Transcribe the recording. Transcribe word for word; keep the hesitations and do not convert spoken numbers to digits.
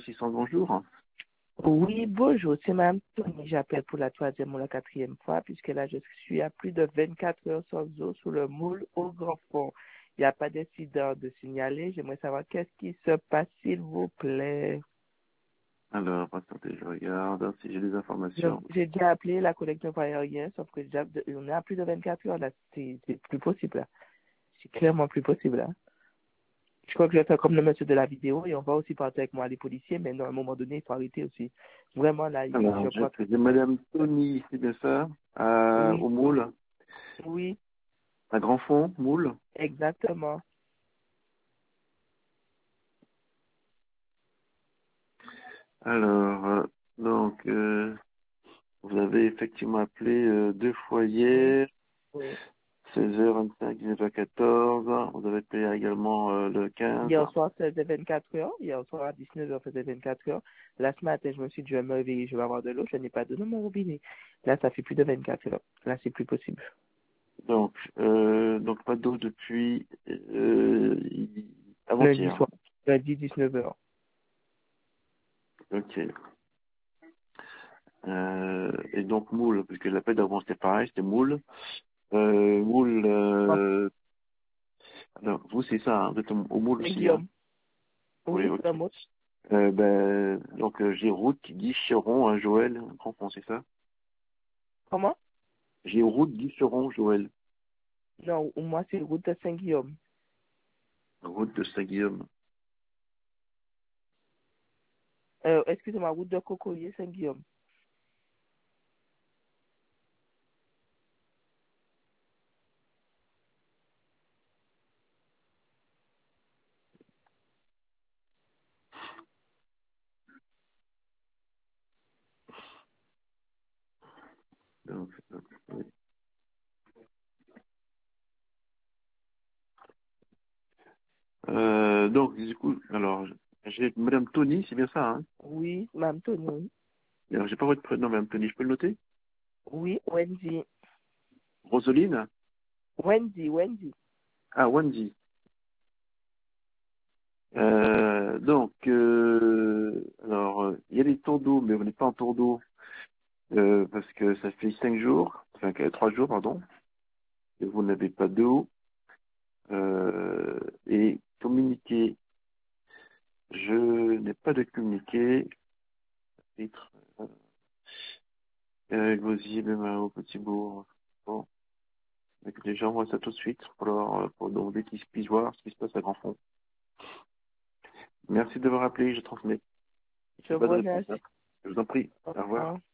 assistante, bonjour. Oui, bonjour, c'est Mme Tony. J'appelle pour la troisième ou la quatrième fois, puisque là, je suis à plus de vingt-quatre heures sans eau sous le moule au grand fond. Il n'y a pas d'incident de signaler. J'aimerais savoir qu'est-ce qui se passe, s'il vous plaît. Alors, attendez, je regarde si j'ai des Je- informations. J'ai déjà appelé la collecte ne voyait rien, sauf que déjà, on est à plus de vingt-quatre heures là. C'est c'est plus possible là. C'est clairement plus possible là. Je crois que je vais faire comme le monsieur de la vidéo et on va aussi partir avec moi les policiers, mais non, à un moment donné, il faut arrêter aussi. Vraiment là, je Alors, crois que... j'ai j'ai Madame Tony, c'est bien ça, à- Oui, au moule, oui, à Grand Fond, moule. exactement. Alors, euh, donc, euh, vous avez effectivement appelé euh, deux fois Oui, hier, oui. seize heures vingt-cinq, dix-neuf heures quatorze. Vous avez appelé également euh, le quinze. Hier soir, c'était vingt-quatre heures. Hier soir, à dix-neuf heures, c'était vingt-quatre heures. Là, ce matin, je me suis dit, je vais me réveiller, je vais avoir de l'eau. Je n'ai pas de dans mon robinet. Là, ça fait plus de vingt-quatre heures. Là, c'est plus possible. Donc, euh, donc pas d'eau depuis euh, Lundi avant-hier. soir, lundi, dix-neuf heures. Ok. Euh, et donc moule, puisque l'appel d'avant c'était pareil, c'était moule. Euh, moule, Ah, euh, alors, vous c'est ça, hein, vous êtes au au moule c'est aussi, hein. Guillaume. Oui, Oui, ok. c'est un mot. Euh, ben, donc euh, j'ai route Guicheron, hein, Joël, grand fond, c'est ça? Comment? J'ai route Guicheron, Joël, Non, moi, c'est route de Saint-Guillaume. route de Saint-Guillaume. Euh, excusez-moi, route de Cocoyer, Saint-Guillaume. Donc, donc, oui. euh, donc, du coup, alors, j'ai Madame Tony, c'est bien ça, hein? Oui, Mme Tony. Alors, j'ai pas votre prénom, Madame Tony, je peux le noter? Oui, Wendy. Roseline? Wendy, Wendy. Ah, Wendy. Euh, donc, euh, alors, euh, il y a des tours d'eau, mais vous n'êtes pas en tour d'eau euh, parce que ça fait cinq jours, enfin que- trois jours, pardon, et vous n'avez pas d'eau. Euh, et communiqué, je n'ai pas de communiqué. Titre, euh, Gosier, même au Petit Bourg. Bon, écoutez, j'envoie ça tout de suite pour leur, pour demander qu'ils puissent voir ce qui se passe à Grand Fond. Merci de m'avoir appelé, je transmets. Je Pas vous de réponse, hein. remercie. Je vous en prie. Au Au revoir. revoir.